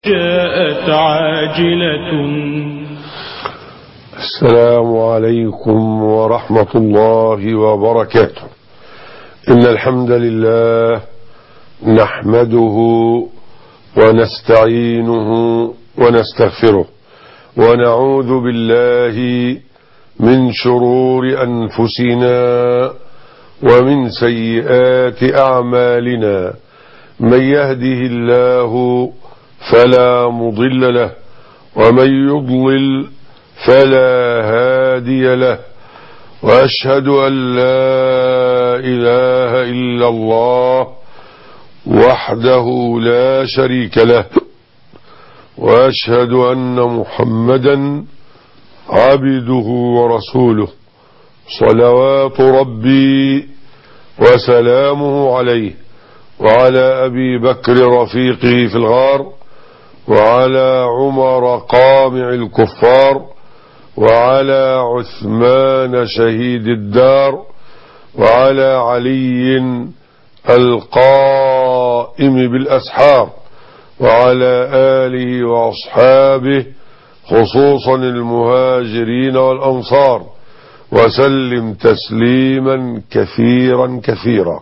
جاءت عاجلة. السلام عليكم ورحمة الله وبركاته. إن الحمد لله نحمده ونستعينه ونستغفره ونعوذ بالله من شرور أنفسنا ومن سيئات أعمالنا. من يهده الله فلا مضل له ومن يضلل فلا هادي له، وأشهد أن لا إله إلا الله وحده لا شريك له، وأشهد أن محمدا عبده ورسوله صلوات ربي وسلامه عليه وعلى أبي بكر رفيقه في الغار، وعلى عمر قامع الكفار، وعلى عثمان شهيد الدار، وعلى علي القائم بالأسحار، وعلى آله وأصحابه خصوصا المهاجرين والأنصار، وسلم تسليما كثيرا كثيرا.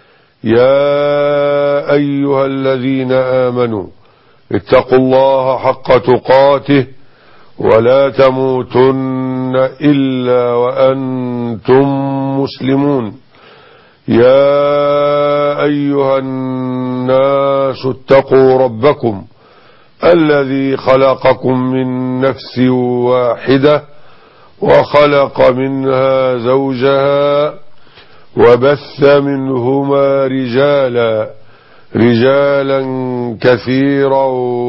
يا أيها الذين آمنوا اتقوا الله حق تقاته ولا تموتن إلا وأنتم مسلمون. يا أيها الناس اتقوا ربكم الذي خلقكم من نفس واحدة وخلق منها زوجها وبث منهما رجالا كثيرا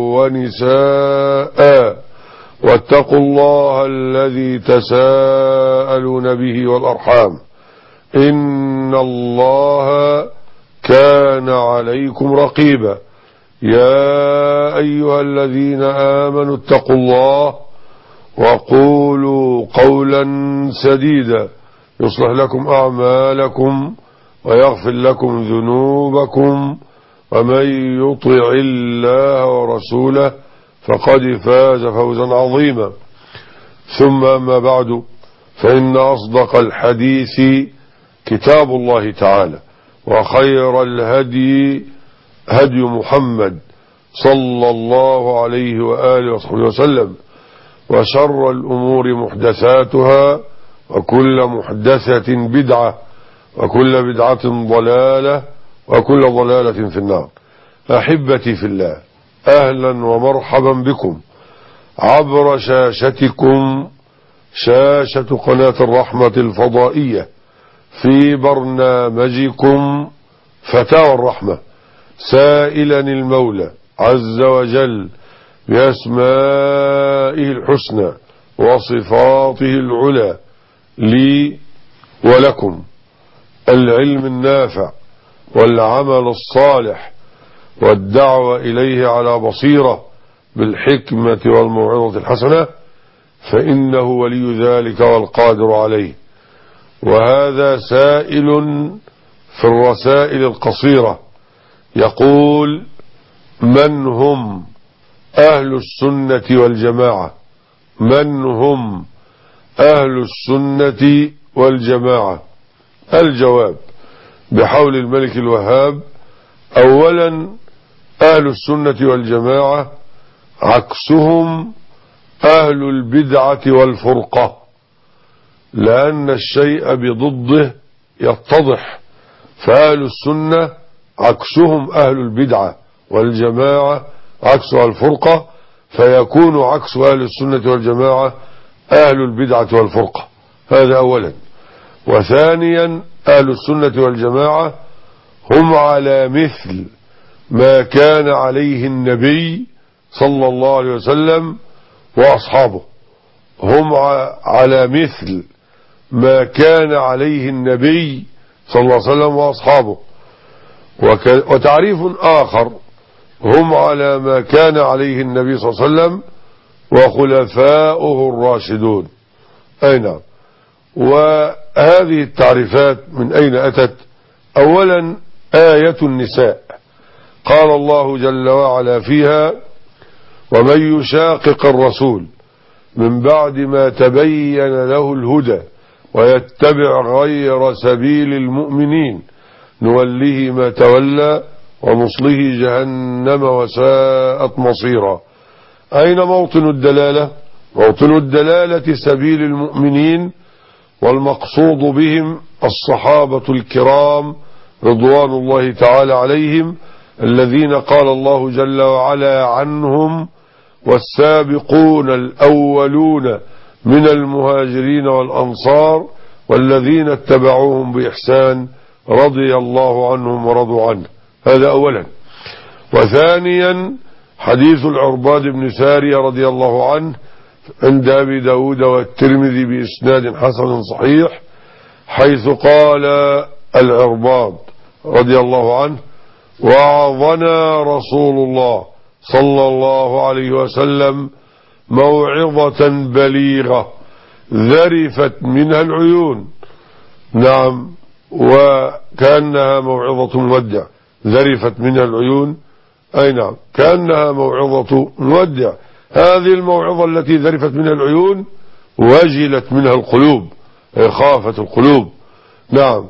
ونساء، واتقوا الله الذي تساءلون به والأرحام إن الله كان عليكم رقيبا. يا أيها الذين آمنوا اتقوا الله وقولوا قولا سديدا يصلح لكم أعمالكم ويغفر لكم ذنوبكم، ومن يطع الله ورسوله فقد فاز فوزا عظيما. ثم أما بعد، فإن أصدق الحديث كتاب الله تعالى، وخير الهدي هدي محمد صلى الله عليه وآله وصحبه وسلم، وشر الأمور محدثاتها، وكل محدثة بدعة، وكل بدعة ضلالة، وكل ضلالة في النار. أحبتي في الله، أهلا ومرحبا بكم عبر شاشتكم، شاشة قناة الرحمة الفضائية، في برنامجكم فتاوى الرحمة، سائلا المولى عز وجل بأسمائه الحسنى وصفاته العلى لي ولكم العلم النافع والعمل الصالح والدعوة إليه على بصيرة بالحكمة والموعظة الحسنة، فإنه ولي ذلك والقادر عليه. وهذا سائل في الرسائل القصيرة يقول: من هم أهل السنة والجماعة؟ من هم أهل السنة والجماعة؟ الجواب بحول الملك الوهاب: أولا، أهل السنة والجماعة عكسهم أهل البدعة والفرقة، لأن الشيء بضده يتضح، فأهل السنة عكسهم أهل البدعة، والجماعة عكسها الفرقة، فيكون عكس أهل السنة والجماعة أهل البدعة والفرقة. هذا أولا. وثانيا، أهل السنة والجماعة هم على مثل ما كان عليه النبي صلى الله عليه وسلم وأصحابه، هم على مثل ما كان عليه النبي صلى الله عليه وسلم وأصحابه. وتعريف آخر: هم على ما كان عليه النبي صلى الله عليه وسلم وخلفاؤه الراشدون. أي نعم. وهذه التعريفات من أين أتت؟ أولا، آية النساء، قال الله جل وعلا فيها: ومن يشاقق الرسول من بعد ما تبين له الهدى ويتبع غير سبيل المؤمنين نوله ما تولى ونصله جهنم وساءت مصيرا. أين موطن الدلالة؟ موطن الدلالة سبيل المؤمنين، والمقصود بهم الصحابة الكرام رضوان الله تعالى عليهم، الذين قال الله جل وعلا عنهم: والسابقون الأولون من المهاجرين والأنصار والذين اتبعوهم بإحسان رضي الله عنهم ورضوا عنه. هذا أولا. وثانيا حديث العرباد بن سارية رضي الله عنه عند أبي داود والترمذي بإسناد حسن صحيح، حيث قال العرباد رضي الله عنه: وعظنا رسول الله صلى الله عليه وسلم موعظة بليغة ذرفت منها العيون. نعم، وكأنها موعظة مودع. ذرفت منها العيون، أي نعم، كأنها موعظة مودع. هذه الموعظة التي ذرفت منها العيون وجلت منها القلوب، خافت القلوب. نعم،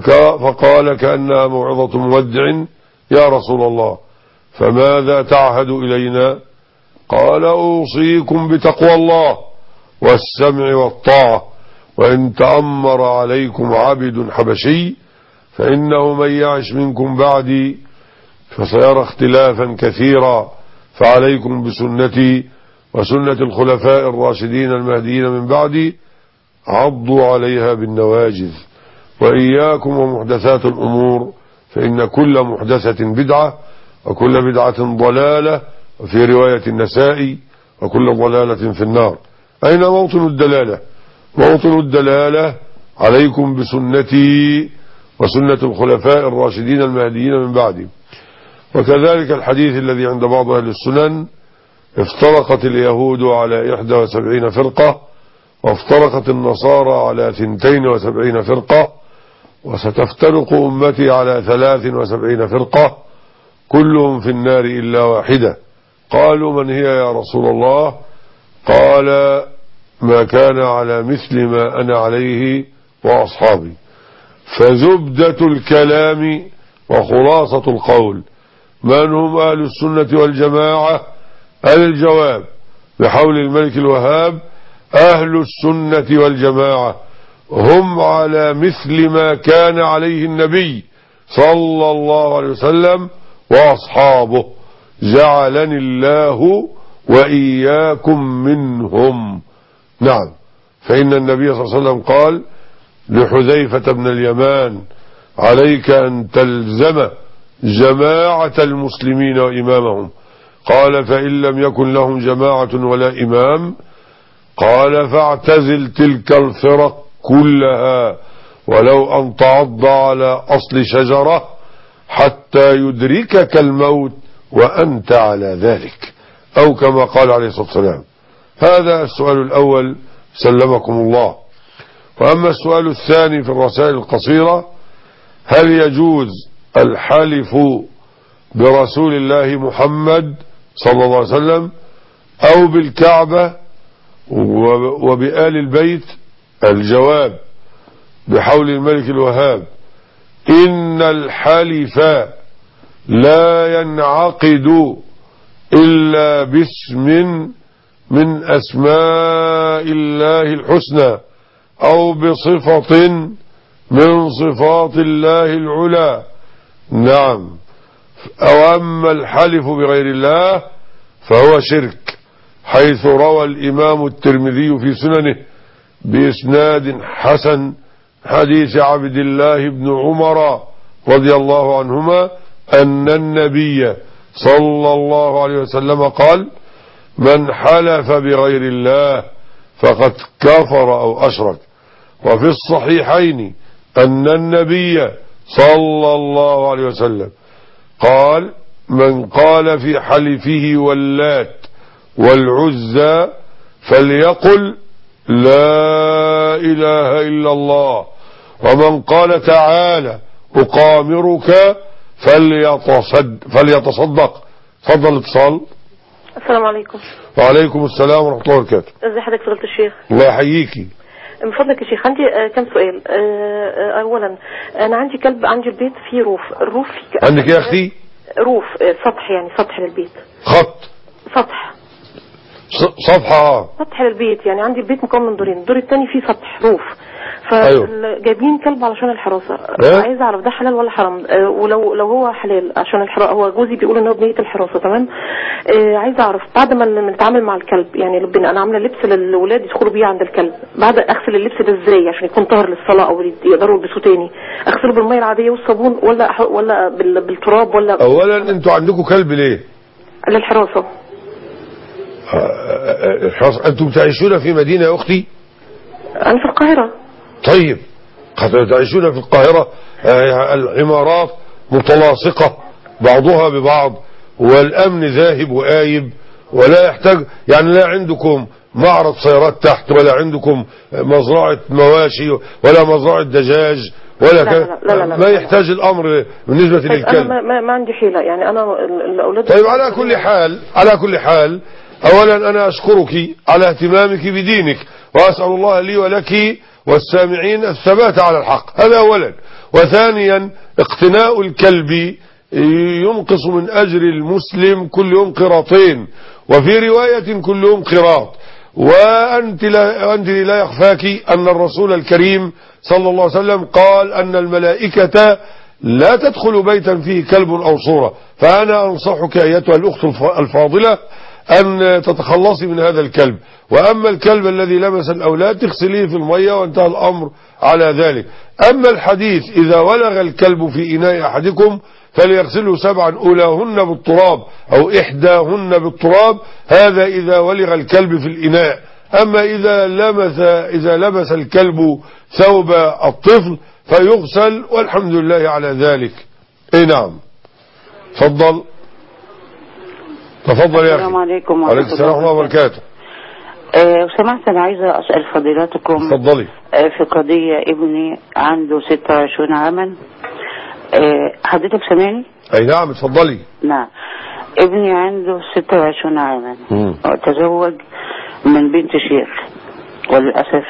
فقال: كأنها موعظة مودع يا رسول الله، فماذا تعهد إلينا؟ قال: أوصيكم بتقوى الله والسمع والطاعة، وإن تأمر عليكم عبد حبشي فإنه من يعش منكم بعدي فسيرى اختلافا كثيرا، فعليكم بسنتي وسنة الخلفاء الراشدين المهديين من بعدي، عضوا عليها بالنواجذ، وإياكم ومحدثات الأمور، فإن كل محدثة بدعة وكل بدعة ضلالة، وفي رواية النسائي: وكل ضلالة في النار. أين موطن الدلالة؟ موطن الدلالة: عليكم بسنتي وسنة الخلفاء الراشدين المهديين من بعدي. وكذلك الحديث الذي عند بعض أهل السنن: افترقت اليهود على 71 فرقة، وافترقت النصارى على 72 فرقة، وستفترق أمتي على 73 فرقة، كلهم في النار إلا واحدة. قالوا: من هي يا رسول الله؟ قال: ما كان على مثل ما أنا عليه وأصحابي. فزبدة الكلام وخلاصة القول: من هم أهل السنة والجماعة؟ الجواب بحول الملك الوهاب: أهل السنة والجماعة هم على مثل ما كان عليه النبي صلى الله عليه وسلم وأصحابه، جعلني الله وإياكم منهم. نعم، فإن النبي صلى الله عليه وسلم قال لحذيفة بن اليمان: عليك أن تلزم جماعة المسلمين وإمامهم. قال: فإن لم يكن لهم جماعة ولا إمام؟ قال: فاعتزل تلك الفرق كلها، ولو أن تعض على أصل شجرة حتى يدركك الموت وأنت على ذلك، أو كما قال عليه الصلاة والسلام. هذا السؤال الأول، سلمكم الله. وأما السؤال الثاني في الرسائل القصيرة: هل يجوز الحلف برسول الله محمد صلى الله عليه وسلم أو بالكعبة وبآل البيت؟ الجواب بحول الملك الوهاب: إن الحلف لا ينعقد إلا باسم من أسماء الله الحسنى أو بصفة من صفات الله العلى. نعم، أو أما الحلف بغير الله فهو شرك، حيث روى الإمام الترمذي في سننه بإسناد حسن حديث عبد الله بن عمر رضي الله عنهما أن النبي صلى الله عليه وسلم قال: من حلف بغير الله فقد كفر أو أشرك. وفي الصحيحين أن النبي صلى الله عليه وسلم قال: من قال في حلفه واللات والعزى فليقل لا إله إلا الله، ومن قال تعالى أقامرك فليتصدق. تفضل اتصال. السلام عليكم. وعليكم السلام ورحمة الله وبركاته. ازي حضرتك فضيلة الشيخ؟ الله يحييكي. من فضلك يا شيخ عندي كم سؤال. اولا انا عندي كلب، عندي البيت فيه روف. الروف فيه عندك يا اختي؟ روف، سطح يعني، سطح للبيت. خط سطح صفحة. سطح للبيت يعني، عندي البيت مكون من دورين، الدور الثاني فيه سطح روف. أيوه. فجايبين كلب علشان الحراسة. عايز اعرف ده حلال ولا حرام؟ ولو هو حلال عشان الحراسة، هو جوزي بيقول ان هو بنية الحراسة تمام. عايز اعرف بعد ما نتعامل مع الكلب يعني، انا عامله لبس للولاد يدخلوا بيه عند الكلب، بعد اغسل اللبس ده ازاي عشان يكون طاهر للصلاة او يقدروا يلبسوه تاني؟ اغسله بالمية العادية والصابون ولا بالتراب ولا؟ اولا انتوا عندكم كلب ليه؟ للحراسة. الحراسة. انتوا بتعيشون في مدينة يا اختي؟ انا في القاهرة. طيب تعيشون في القاهرة، العمارات متلاصقة بعضها ببعض، والأمن ذاهب وآيب، ولا يحتاج يعني، لا عندكم معرض سيارات تحت، ولا عندكم مزرعة مواشي، ولا مزرعة دجاج، ولا لا ما يحتاج الأمر بالنسبة للكلب. أنا ما عندي حيلة يعني، أنا الأولاد. طيب على كل حال أولا أنا أشكرك على اهتمامك بدينك، وأسأل الله لي ولك والسامعين الثبات على الحق، هذا أولا. وثانيا اقتناء الكلب ينقص من أجر المسلم كل يوم قراطين، وفي رواية كل يوم قراط. وأنت لا يخفاك أن الرسول الكريم صلى الله عليه وسلم قال أن الملائكة لا تدخل بيتا فيه كلب أو صورة. فأنا أنصحك أيتها الأخت الفاضلة أن تتخلصي من هذا الكلب. وأما الكلب الذي لمس الأولاد تغسليه في المية وانتهى الأمر على ذلك. أما الحديث إذا ولغ الكلب في إناء أحدكم فليغسله 7 أولاهن بالتراب أو إحداهن بالتراب، هذا إذا ولغ الكلب في الإناء. أما إذا لمس الكلب ثوب الطفل فيغسل، والحمد لله على ذلك. اي نعم. تفضل يا أخي. السلام عليكم وعليكم السلام ورحمة الله وبركاته. سمعت أنا عايزة أسأل فضيلتكم. تفضلي. في قضية ابني عنده 26 عاما. حضرتك سامعني؟ أي نعم اتفضلي. نعم. ابني عنده 26 عاما. تزوج من بنت شيخ، وللأسف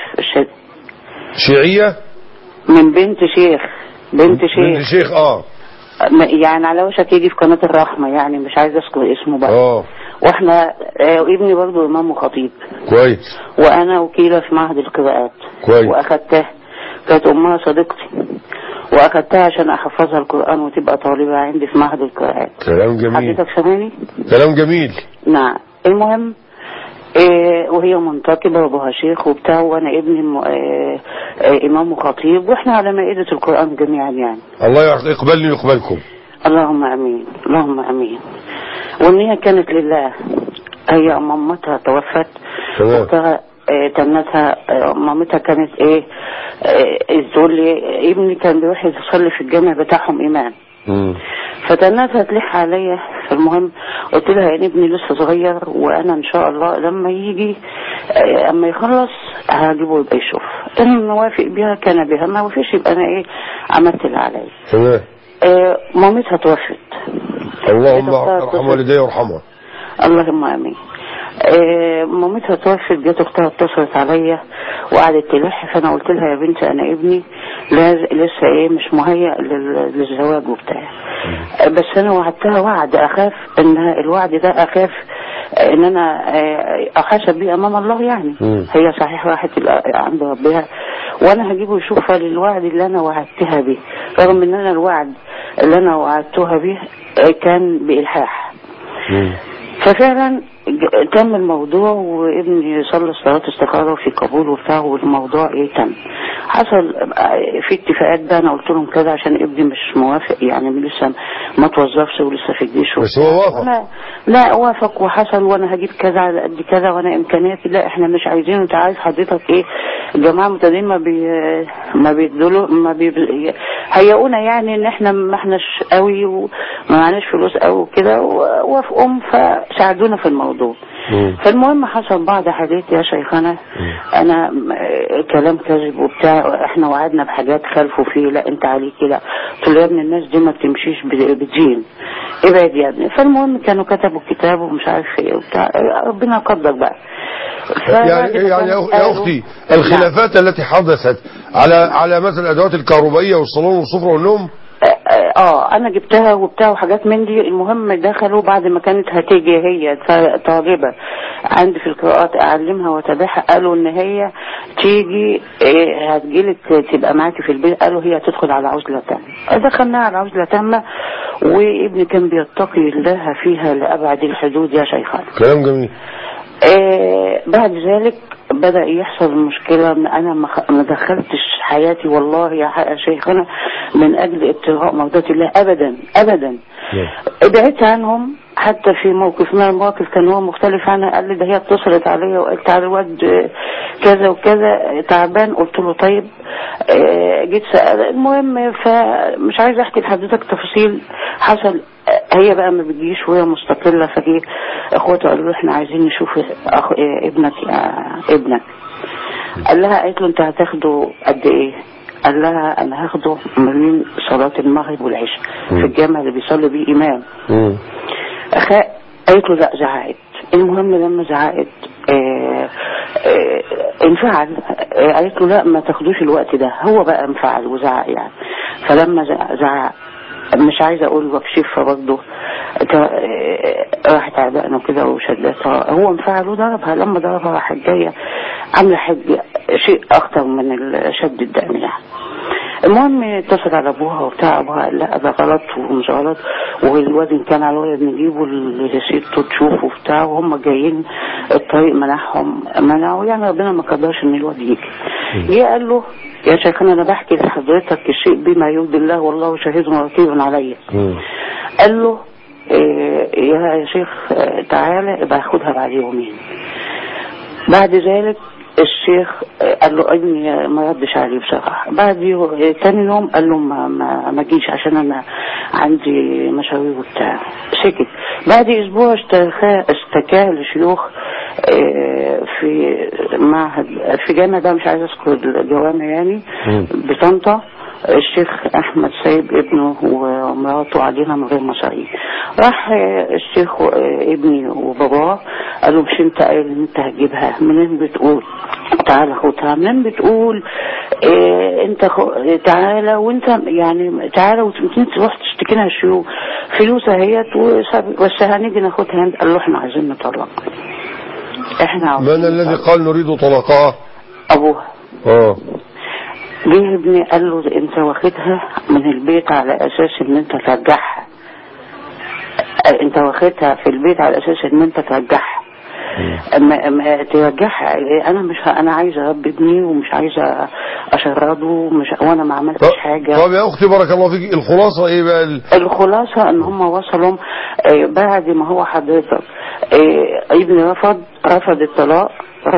شيعية؟ من بنت شيخ. بنت شيخ يعني على وشك يجي في قناة الرحمة يعني، مش عايز اذكر اسمه بقى. واحنا ابني برضه امام وخطيب كويس، وانا وكيلة في معهد القراءات كويس. واخدتها، كانت امها صديقتي، واخدتها عشان احفظها القرآن وتبقى طالبة عندي في معهد القراءات. كلام جميل. حضرتك سامعني؟ كلام جميل. نعم. المهم وهي منتقبة وابوها شيخ وبتاع، وانا ابني امام وخطيب، واحنا على مائدة القرآن جميعا يعني. الله يقبلني ويقبلكم. اللهم امين، اللهم امين. والنية كانت لله. هي مامتها توفت، اختها تنتها، مامتها كانت تقول لي ابني كان بيروح يصلي في الجامع بتاعهم امام. فتنتها تلح عليا. فالمهم قلت لها ان ابني لسه صغير، وانا ان شاء الله لما يجي اما يخلص هجيبه يبقى يشوف. ان نوافق بها كان بها، ما وافقش يبقى انا عملت اللي عليا. تمام. مامتها توفت. اللهم ارحم والديها وارحمها. اللهم امين. مامتها توفت، جت اختها اتصلت عليا وقعدت تلح. فانا قلت لها يا بنتي انا ابني لسه مش مهيأ للزواج وبتاع. بس انا وعدتها وعد، اخاف ان الوعد ده اخاف ان انا احاسب بيه امام الله يعني. هي صحيح راحت عند ربها، وانا هجيبه يشوفها للوعد اللي انا وعدتها به، رغم ان انا الوعد اللي انا وعدتها به كان بإلحاح. ففعلا تم الموضوع، وابني صلى صلاة استخارة في قبول وبتاع، والموضوع تم. حصل في اتفاقات بقى، انا قلت لهم كذا عشان ابني مش موافق يعني، لسه ما توظفش ولسه في الجيش. بس هو وافق؟ لا وافق وحصل، وانا هجيب كذا على قد كذا وانا امكانياتي. لا احنا مش عايزين. انت عايز حضرتك الجماعه المتدينين ما بيدولوا هيقونا يعني ان احنا ما احناش قوي وما معناش فلوس قوي كده، وافقوا فساعدونا في الموضوع. فالمهم حصل بعض حاجات يا شيخنا، انا كلام كذب وبتاع، احنا وعدنا بحاجات خلفوا فيه، لا انت عليكي لا. قلت له يا ابني الناس دي ما بتمشيش بدين، ابعد يا ابني. فالمهم كانوا كتبوا كتاب ومش عارف ايه وبتاع، ربنا قدر بقى. يعني يا اختي الخلافات التي حدثت على مثلا الادوات الكهربائيه والصالون والسفره والنوم، انا جبتها وبتاع وحاجات من دي. المهم دخلوا بعد ما كانت هتيجي هي طالبه عندي في القراءات اعلمها واتابعها، قالوا ان هي تيجي هتجيلك تبقى معاكي في البيت، قالوا هي تدخل على عزله تامه. دخلناها على عزله تامه وابني كان بيتقي الله فيها لابعد الحدود يا شيخان. كلام جميل. بعد ذلك بدأ يحصل مشكلة. أنا ما دخلتش حياتي والله يا شيخنا من أجل ابتغاء مرضات الله أبدا أبدا. بعدت عنهم حتى في موقف من المواقف كان هو مختلف عنها. قال لي ده هي اتصلت عليا وقالت على الواد كذا وكذا تعبان. قلت له طيب. جيت سأل. المهم فمش عايز احكي لحضرتك تفاصيل حصل. هي بقى ما بتجيش وهي مستقلة. فجي اخواته قالوا له احنا عايزين نشوف ابنك ابنك. قال لها قالت له انت هتاخده قد ايه؟ قال لها انا هاخده من صلاة المغرب والعشاء في الجامع اللي بيصلي بيه امام. قالت له لا زعقت. المهم لما زعقت انفعل. قالت له لا ما تاخدوش الوقت ده. هو بقى انفعل وزعق يعني. فلما زعق مش عايزه اقول وكشفها برضه راحت عبقنا كده وشدتها. هو انفعل وضربها. لما ضربها راحت جايه عامله شيء اخطر من شد الدم يعني. المهم اتصل على ابوها وبتاع. ابوها قال لا ده غلط ومش غلط والواد ان كان على الولد نجيبه لسيدته تشوفه وبتاع. وهم جايين الطريق منعوا يعني ربنا ما قدرش ان الواد يجي. جه قال له يا شيخنا انا بحكي لحضرتك الشيء بما يرضي الله والله شهيد ورقيب عليا. قال له يا شيخ تعالى ابقى خدها بعد يومين. بعد ذلك الشيخ قال له ابني ما ردش عليه بصراحه. بعد تاني يوم قال له ما جيش عشان انا عندي مشاوير وبتاع. سكت. بعد اسبوع اشتكاه لشيوخ في معهد في جامع ده مش عايز اذكر الجوامع يعني بطنطا. الشيخ احمد سايب ابنه ومراته علينا من غير مصاريف. راح الشيخ ابني وباباه قالوا مش انت قايل ان انت هتجيبها منين بتقول تعالى خدها منين بتقول انت تعالى وانت يعني تعالى وانت تروح تشتكينا الشيوخ فلوسها هي بس هنيجي ناخدها. قال له احنا عايزين نطلق. احنا من الذي قال نريد طلاقها؟ ابوها. جه ابني قال له انت واخدها من البيت على اساس ان انت ترجعها. انت واخدها في البيت على اساس ان انت ترجعها. اما ترجعها انا عايزه اربي ابني ومش عايزه اشرده وانا ما عملتش حاجه. طب يا اختي بارك الله فيك الخلاصه ايه بقى؟ الخلاصه ان هم وصلوا بعد ما هو حضرتك ابني رفض الطلاق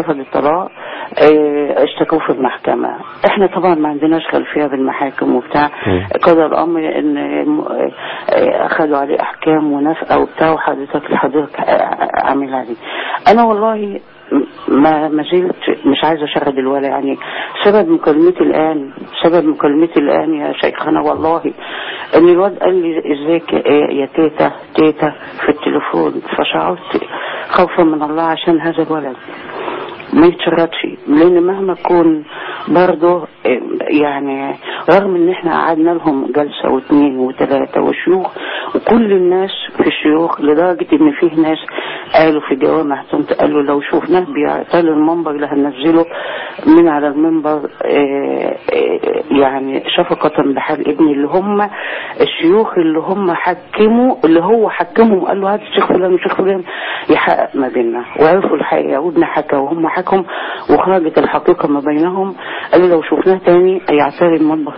اشتكوا في المحكمة. احنا طبعا ما عندناش خلفية بالمحاكم وبتاع. قضى الامر ان اخذوا عليه احكام ونفقة وبتاع وحضرتك عامل عليه. انا والله ما زلت مش عايزة اشرد الولا يعني. سبب مكالمتي الان يا شيخنا والله ان الواد قال لي ازيك يا تيتا في التليفون. فشعرت خوفا من الله عشان هذا الولد ما يتشردش. لان مهما كون برضه يعني رغم ان احنا قعدنا لهم جلسة واثنين وثلاثة وشيوخ وكل الناس في الشيوخ لدرجة ان فيه ناس قالوا في جوامع قالوا لو شوفناه بيعتل المنبر لهننزله من على المنبر يعني شفقة بحال ابني اللي هم الشيوخ اللي هو حكمهم قال له هات الشيخ فلان والشيخ فلان يحقق ما بيننا وعرفوا الحقيقة. ودنا حكى وهم حكم وخرجت الحقيقة ما بينهم. قالوا لو شوفناه تاني يعتري المطبخ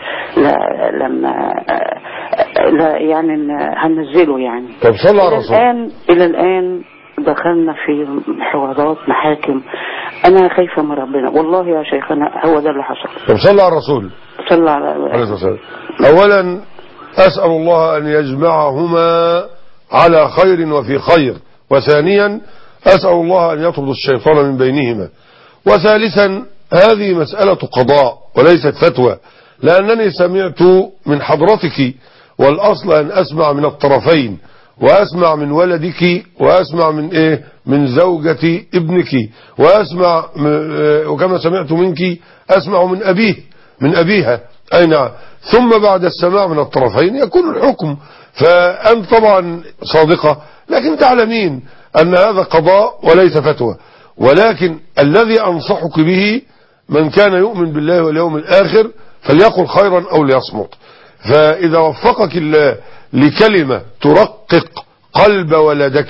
لا يعني هننزله يعني. طب صلى على الرسول. إلى الآن دخلنا في حوارات محاكم. أنا خايفة من ربنا والله يا شيخنا. هو ده اللي حصل. طب صلى على الرسول. صلى على الرسول. أولا أسأل الله أن يجمعهما على خير وفي خير. وثانيا أسأل الله أن يطرد الشيطان من بينهما. وثالثا هذه مسألة قضاء وليست فتوى، لأنني سمعت من حضرتك، والأصل أن أسمع من الطرفين، وأسمع من ولدك، وأسمع من إيه، من زوجة ابنك، وأسمع وكما سمعت منك أسمع من أبيه، من أبيها، أي نعم. ثم بعد السماع من الطرفين يكون الحكم. فأنت طبعا صادقة، لكن تعلمين أن هذا قضاء وليس فتوى. ولكن الذي أنصحك به من كان يؤمن بالله واليوم الآخر فليقل خيرا أو ليصمت. فإذا وفقك الله لكلمة ترقق قلب ولدك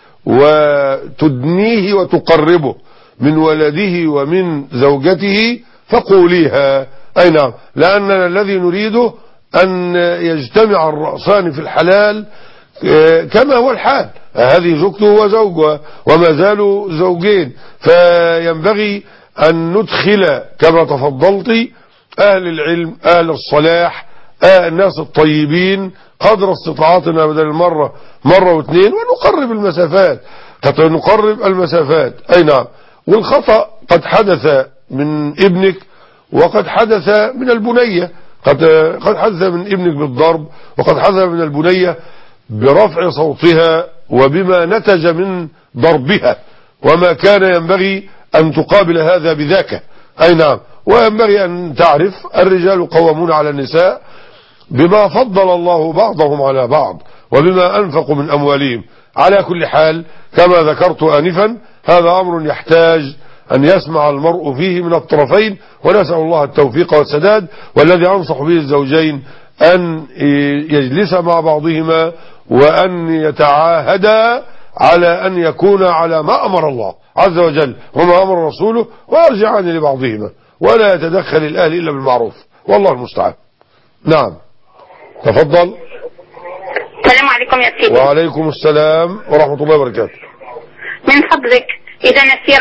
وتدنيه وتقربه من ولده ومن زوجته فقوليها، أي نعم، لأننا الذي نريده أن يجتمع الرأسان في الحلال كما هو الحال. هذه زوجته وزوجها وما زالوا زوجين، فينبغي أن ندخل كما تفضلت أهل العلم، أهل الصلاح، الناس الطيبين قدر استطاعتنا، بدل مرة واثنين، ونقرب المسافات حتى نقرب المسافات. أي نعم. والخطأ قد حدث من ابنك وقد حدث من البنية، قد حدث من ابنك بالضرب، وقد حدث من البنية برفع صوتها وبما نتج من ضربها، وما كان ينبغي أن تقابل هذا بذاك. أي نعم. وينبغي أن تعرف الرجال قوامون على النساء بما فضل الله بعضهم على بعض وبما أنفقوا من أموالهم. على كل حال كما ذكرت آنفا هذا أمر يحتاج أن يسمع المرء فيه من الطرفين، ونسأل الله التوفيق والسداد. والذي أنصح به الزوجين أن يجلس مع بعضهما وأن يتعاهدا على أن يكون على ما أمر الله عز وجل وما أمر رسوله، ويرجعان لبعضهما، ولا يتدخل الأهل إلا بالمعروف، والله المستعان. نعم، تفضل. السلام عليكم يا سيدي. وعليكم السلام ورحمة الله وبركاته. من فضلك إذا نسي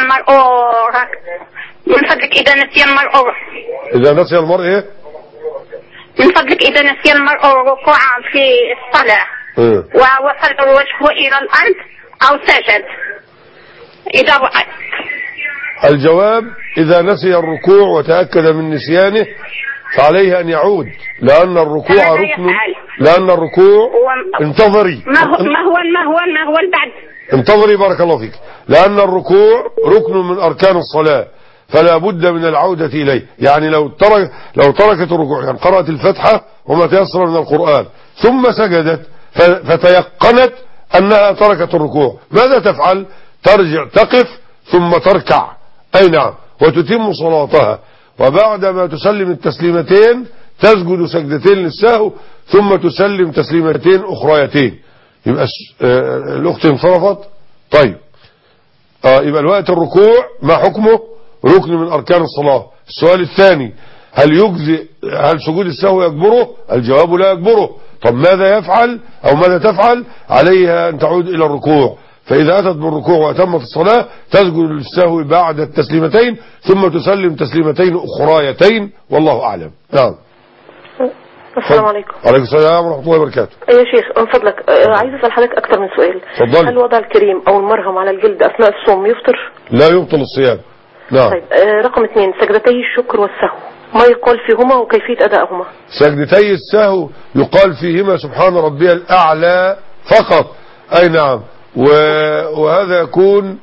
المرء إيه؟ من فضلك إذا نسي المرء ركوع في الصلاة ووصل وجهه إلى الأرض أو سجد، إذا وقع. الجواب: إذا نسي الركوع وتأكد من نسيانه فعليه أن يعود، لأن الركوع ركن. لأن الركوع انتظري ما هو البعد. انتظري بارك الله فيك. لأن الركوع ركن من أركان الصلاة، فلا بد من العودة إليه. يعني لو تركت الركوع، يعني قرأت الفتحة وما تيسر من القرآن ثم سجدت فتيقنت أنها تركت الركوع، ماذا تفعل؟ ترجع تقف ثم تركع، أي نعم، وتتم صلاتها. وبعد ما تسلم التسليمتين تسجد سجدتين للسهو، ثم تسلم تسليمتين أخريتين. يبقى الأخت انصرفت. طيب، يبقى الوقت الركوع ما حكمه؟ ركن من أركان الصلاة. السؤال الثاني: هل سجود السهو يجبره؟ الجواب: لا يجبره. طب ماذا يفعل أو ماذا تفعل؟ عليها أن تعود إلى الركوع. فإذا أتت بالركوع وأتمت الصلاة تسجد للسهو بعد التسليمتين، ثم تسلم تسليمتين أخريتين، والله أعلم. نعم. السلام عليكم. وعليكم السلام ورحمة الله وبركاته. يا شيخ من فضلك عايز أسأل حضرتك أكتر من سؤال. فضل. هل وضع الكريم أو المرهم على الجلد أثناء الصوم يفطر؟ لا يبطل الصيام. نعم. طيب، رقم 2: سجدتي الشكر والسهو ما يقال فيهما وكيفية أدائهما؟ سجدتي السهو يقال فيهما سبحان ربي الأعلى فقط. أي نعم. وهذا يكون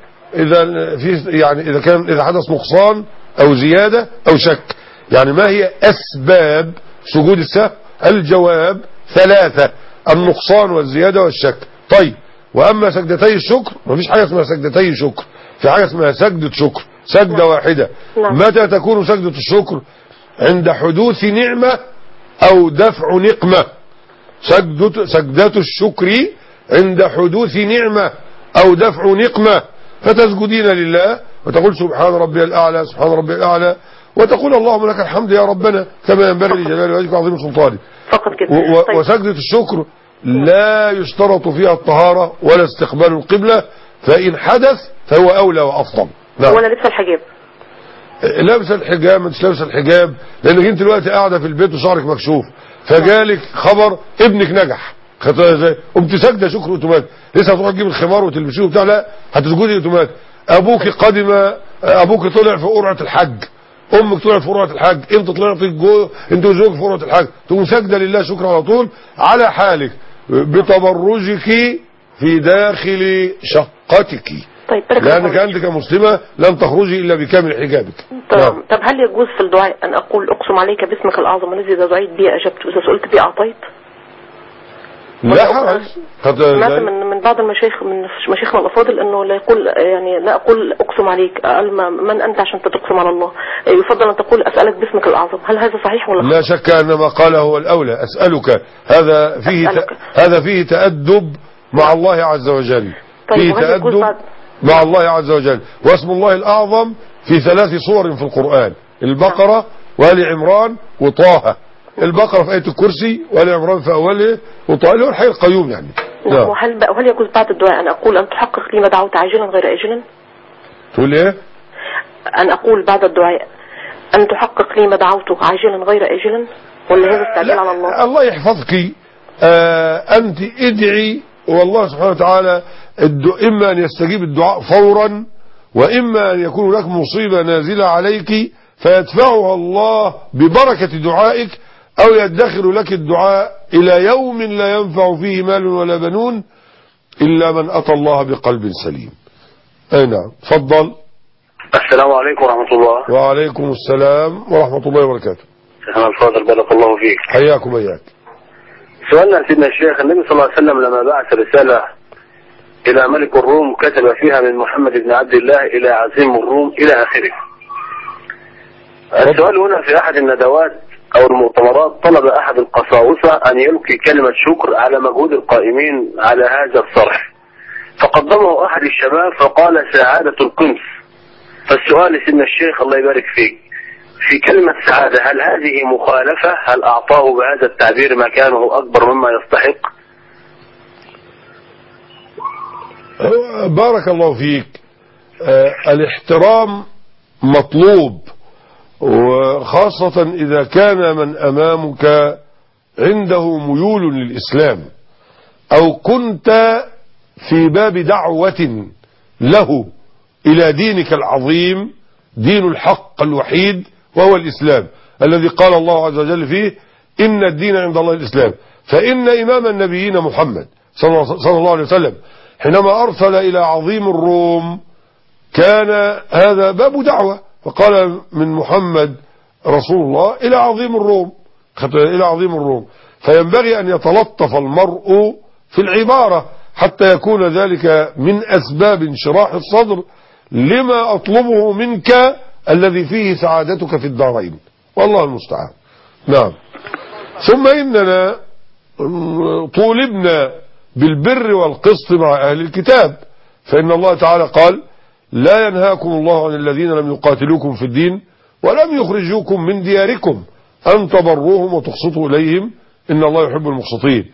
إذا حدث نقصان أو زيادة أو شك. يعني ما هي أسباب سجود السهو؟ الجواب 3: النقصان والزيادة والشك. طيب، وأما سجدتي الشكر ما فيش حاجة اسمها سجدتي شكر، في حاجة اسمها سجدة شكر، سجدة واحدة. متى تكون سجدة الشكر؟ عند حدوث نعمة أو دفع نقمة. سجدة الشكر عند حدوث نعمة أو دفع نقمة، فتسجدين لله وتقول سبحان ربي الأعلى سبحان ربي الأعلى، وتقول اللهم لك الحمد يا ربنا كما ينبغي لجلال وجهك وعظيم سلطانك. فقط كده. طيب. وسجدة الشكر لا يشترط فيها الطهارة ولا استقبال القبلة، فإن حدث فهو أولى وأفضل. نعم. ولا لبس الحجاب؟ لابس الحجاب ما انتش لابس الحجاب، لأنك انت دلوقتي قاعدة في البيت وشعرك مكشوف، فجالك خبر ابنك نجح، قمت سجدة شكر اوتوماتيك. لسه هتروح تجيب الخمار وتلبسيه وبتاع؟ لا، هتسجدي اوتوماتيك. ابوك طلع في قرعة الحج امك طلعت فروعة الحج، انت طلعت انت وزوجك فروعة الحج، تقوم ساجده لله شكرا على طول على حالك بتبرجك في داخل شقتك. طيب لانك انت كمسلمه لن تخرجي الا بكامل حجابك. طب هل يجوز في الدعاء ان اقول اقسم عليك باسمك الاعظم الذي اذا دعيت به اجبت واذا سئلت به اعطيت؟ لا حرج. سمعت من بعض المشايخ من مشايخنا الافاضل انه لا يقول يعني لا اقول اقسم عليك، قال من انت عشان تقسم على الله، يفضل ان تقول اسالك باسمك الاعظم. هل هذا صحيح ولا لا شك ان ما قاله هو الاولى. اسالك هذا فيه تأدب مع الله عز وجل. طيب فيه تأدب مع الله عز وجل. واسم الله الاعظم في 3 صور في القرآن: البقرة وآل عمران وطه. البقرة في آية الكرسي وآل عمران في أوله وطه اللي هو الحي القيوم يعني. نعم. وهل يجوز بعد الدعاء أن أقول أن تحقق لي ما دعوت عاجلا غير آجلا؟ تقول إيه؟ أن أقول بعد الدعاء أن تحقق لي ما دعوته عاجلا غير آجلا، ولا هذا التعجيل على الله؟ الله يحفظك. أنت ادعي والله سبحانه وتعالى إما أن يستجيب الدعاء فورا، وإما أن يكون لك مصيبة نازلة عليك فيدفعها الله ببركة دعائك، أو يدخر لك الدعاء إلى يوم لا ينفع فيه مال ولا بنون إلا من أتى الله بقلب سليم. أي نعم. تفضل. السلام عليكم ورحمة الله. وعليكم السلام ورحمة الله وبركاته. شيخنا الفاضل بارك الله فيك. حياكم وإياك. سؤالنا سيدنا الشيخ، النبي صلى الله عليه وسلم لما بعث رسالة إلى ملك الروم كتب فيها من محمد بن عبد الله إلى عزيم الروم إلى آخره. السؤال هنا في أحد الندوات أو المؤتمرات طلب أحد القساوسة أن يلقي كلمة شكر على مجهود القائمين على هذا الصرح، فقدمه أحد الشباب فقال سعادة القنص. فالسؤال سيدنا الشيخ الله يبارك فيك، في كلمة سعادة هل هذه مخالفة؟ هل أعطاه بهذا التعبير مكانه أكبر مما يستحق؟ بارك الله فيك. الاحترام مطلوب، وخاصة إذا كان من أمامك عنده ميول للإسلام، أو كنت في باب دعوة له إلى دينك العظيم، دين الحق الوحيد وهو الإسلام الذي قال الله عز وجل فيه إن الدين عند الله الإسلام. فإن إمام النبيين محمد صلى الله عليه وسلم حينما أرسل إلى عظيم الروم كان هذا باب دعوة، فقال من محمد رسول الله إلى عظيم الروم، إلى عظيم الروم. فينبغي أن يتلطف المرء في العبارة حتى يكون ذلك من أسباب انشراح الصدر لما أطلبه منك الذي فيه سعادتك في الدارين، والله المستعان. نعم. ثم إننا طولبنا بالبر والقسط مع أهل الكتاب، فإن الله تعالى قال لا ينهاكم الله عن الذين لم يقاتلوكم في الدين ولم يخرجوكم من دياركم أن تبروهم وتقسطوا إليهم إن الله يحب المقسطين.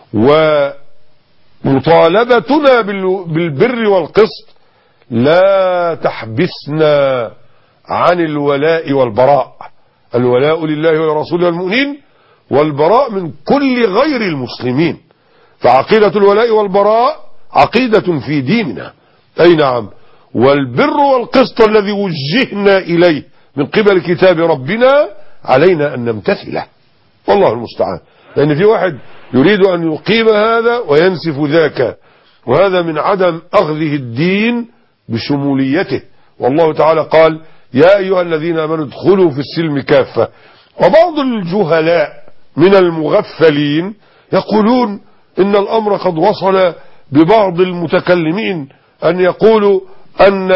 ومطالبتنا بالبر والقسط لا تحبسنا عن الولاء والبراء. الولاء لله ولرسوله والمؤمنين، والبراء من كل غير المسلمين. فعقيدة الولاء والبراء عقيدة في ديننا. أي نعم. والبر والقسط الذي وجهنا إليه من قبل كتاب ربنا علينا أن نمتثله، والله المستعان. لأن في واحد يريد أن يقيم هذا وينسف ذاك، وهذا من عدم أخذه الدين بشموليته. والله تعالى قال يا أيها الذين آمنوا ادخلوا في السلم كافة. وبعض الجهلاء من المغفلين يقولون إن الأمر قد وصل ببعض المتكلمين أن يقولوا أن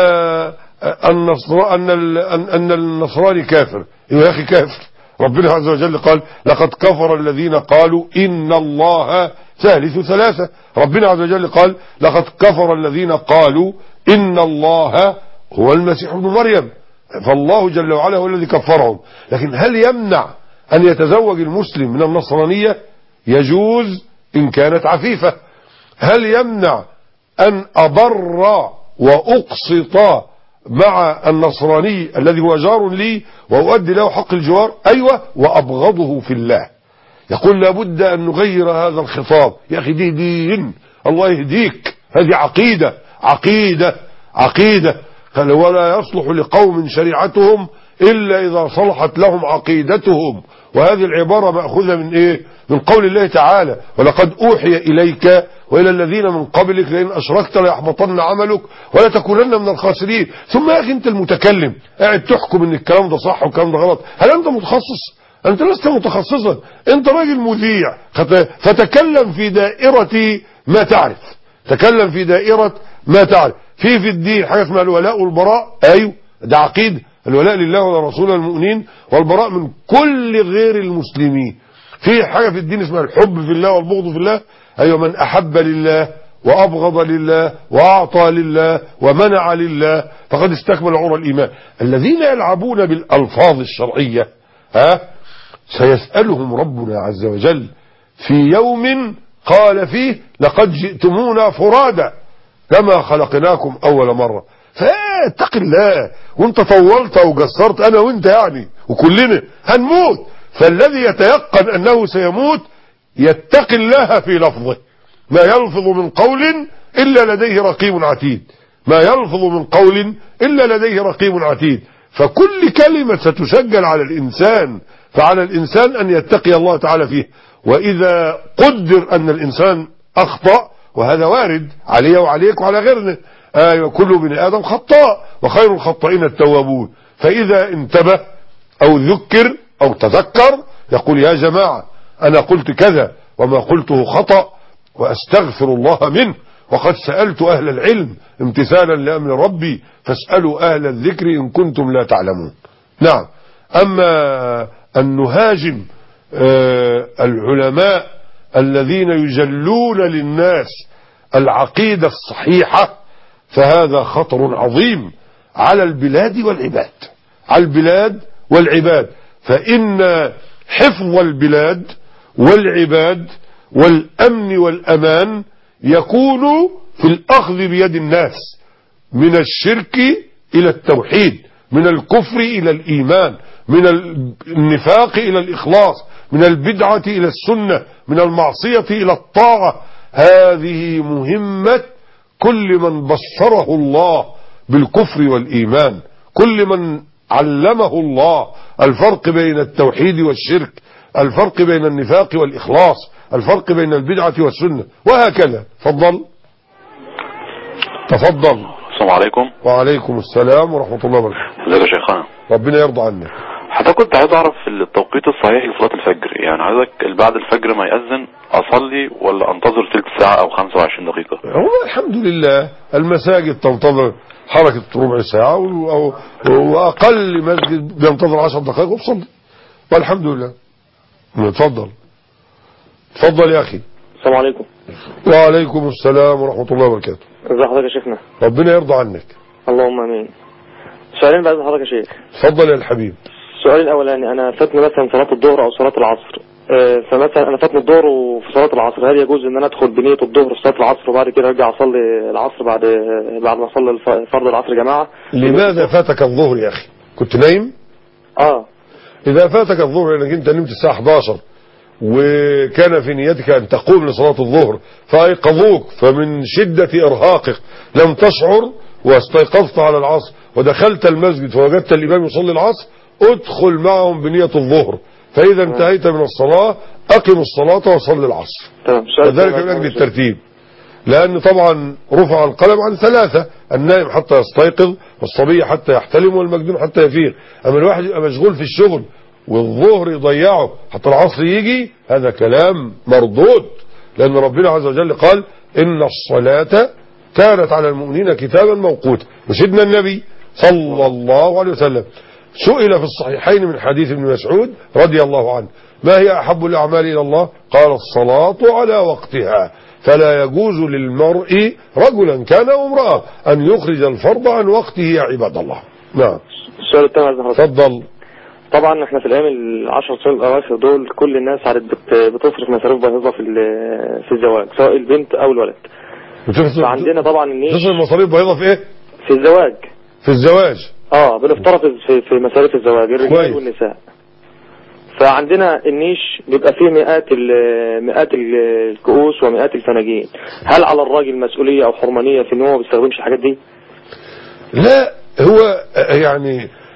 النصراني كافر. يا أخي كافر. ربنا عز وجل قال لقد كفر الذين قالوا إن الله ثالث ثلاثة. ربنا عز وجل قال لقد كفر الذين قالوا إن الله هو المسيح ابن مريم. فالله جل وعلا هو الذي كفرهم. لكن هل يمنع أن يتزوج المسلم من النصرانية؟ يجوز إن كانت عفيفة. هل يمنع أن أبر وأقسط مع النصراني الذي هو جار لي وأؤدي له حق الجوار؟ أيوة. وأبغضه في الله. يقول لابد أن نغير هذا الخطاب. يا أخي دي دين، الله يهديك. هذه عقيدة ولا يصلح لقوم شريعتهم إلا إذا صلحت لهم عقيدتهم. وهذه العبارة مأخوذة من إيه؟ من قول الله تعالى: ولقد أوحي إليك وإلى الذين من قبلك لئن أشركت ليحبطن عملك ولا تكونن من الخاسرين. ثم يا أخي أنت المتكلم قاعد تحكم إن الكلام ده صح والكلام ده غلط، هل أنت متخصص؟ أنت لست متخصصا، أنت راجل مذيع، فتكلم في دائرة ما تعرف، تكلم في دائرة ما تعرف. في الدين حاجة اسمها الولاء والبراء، أيوه ده عقيدة، الولاء لله ولرسوله المؤمنين والبراء من كل غير المسلمين. في حاجة في الدين اسمها الحب في الله والبغض في الله، أيوه من أحب لله وأبغض لله وأعطى لله ومنع لله فقد استكمل عرى الإيمان. الذين يلعبون بالألفاظ الشرعية سيسألهم ربنا عز وجل في يوم قال فيه: لقد جئتمونا فرادا كما خلقناكم أول مرة. فاتق الله، وانت طولت وقصرت أنا وانت يعني وكلنا هنموت. فالذي يتيقن أنه سيموت يتقي الله في لفظه، ما يلفظ من قول إلا لديه رقيب عتيد، ما يلفظ من قول إلا لديه رقيب عتيد. فكل كلمة ستسجل على الإنسان، فعلى الإنسان أن يتقي الله تعالى فيه. وإذا قدر أن الإنسان أخطأ، وهذا وارد علي وعليك وعلى غيرنا، كل بني آدم خطاء وخير الخطائين التوابون. فإذا انتبه أو ذكر أو تذكر يقول: يا جماعة أنا قلت كذا وما قلته خطأ وأستغفر الله منه، وقد سألت أهل العلم امتثالا لأمر ربي فاسألوا أهل الذكر إن كنتم لا تعلمون. نعم. أما أن نهاجم العلماء الذين يجلون للناس العقيدة الصحيحة فهذا خطر عظيم على البلاد والعباد، على البلاد والعباد. فإن حفظ البلاد والعباد والأمن والأمان يكون في الأخذ بيد الناس من الشرك إلى التوحيد، من الكفر إلى الإيمان، من النفاق إلى الإخلاص، من البدعة إلى السنة، من المعصية إلى الطاعة. هذه مهمة كل من بصره الله بالكفر والإيمان، كل من علمه الله الفرق بين التوحيد والشرك، الفرق بين النفاق والإخلاص، الفرق بين البدعة والسنة، وهكذا. تفضل. السلام عليكم. وعليكم السلام ورحمة الله وبركاته. ازيك يا شيخنا؟ ربنا يرضى عنك. حضرتك كنت عايز اعرف التوقيت الصحيح لصلاة الفجر، يعني حضرتك بعد الفجر ما يأذن اصلي ولا انتظر ثلث ساعة او 25 دقيقة؟ هو الحمد لله المساجد تنتظر حركة ربع ساعة، واقل مسجد بينتظر 10 دقائق وبصلي، والحمد لله. تفضل يا اخي. السلام عليكم. وعليكم السلام ورحمة الله وبركاته. ازي حضرتك يا شيخنا؟ ربنا يرضى عنك. اللهم امين. سؤالين بعد حضرتك يا شيخ. تفضل يا الحبيب. السؤال الاولاني: انا فاتني مثلا صلاة الظهر او صلاة العصر، فمثلا انا فاتني الظهر وفي صلاة العصر، هل يجوز ان انا ادخل بنية الظهر في صلاة العصر وبعد كده ارجع اصلي العصر بعد ما اصلي فرض العصر جماعة؟ لماذا فاتك الظهر يا اخي؟ كنت نايم؟ اذا فاتك الظهر لانك انت نمت الساعة 11 وكان في نيتك أن تقوم لصلاة الظهر فأيقظوك، فمن شدة إرهاقك لم تشعر واستيقظت على العصر ودخلت المسجد فوجدت الإمام يصلي العصر، ادخل معهم بنية الظهر، فإذا انتهيت من الصلاة أقم الصلاة وصلي العصر. وذلك من أجل الترتيب، لأن طبعا رفع القلم عن 3: النائم حتى يستيقظ، والصبي حتى يحتلم، والمجنون حتى يفيق. أما الواحد يبقى مشغول في الشغل والظهر يضيعه حتى العصر يجي، هذا كلام مردود، لأن ربنا عز وجل قال: إن الصلاة كانت على المؤمنين كتابا موقوتا. وسيدنا النبي صلى الله عليه وسلم سئل في الصحيحين من حديث ابن مسعود رضي الله عنه: ما هي أحب الأعمال إلى الله؟ قال: الصلاة على وقتها. فلا يجوز للمرء رجلا كان أو امرأة أن يخرج الفرض عن وقته يا عباد الله. نعم. السؤال الثاني. تفضل. طبعا احنا في الايام ال10 سنين الاواخر دول كل الناس عادت بتصرف مصاريف باهظه في الزواج، سواء البنت او الولد. فعندنا طبعا النيش. تصرف مصاريف باهظه في ايه؟ في الزواج. في الزواج بنفترض في مصاريف الزواج الرجال والنساء. فعندنا النيش بيبقى فيه مئات الكؤوس ومئات الفناجين. هل على الراجل مسؤوليه او حرمانيه في ان هو ما بيستخدمش الحاجات دي؟ لا، هو يعني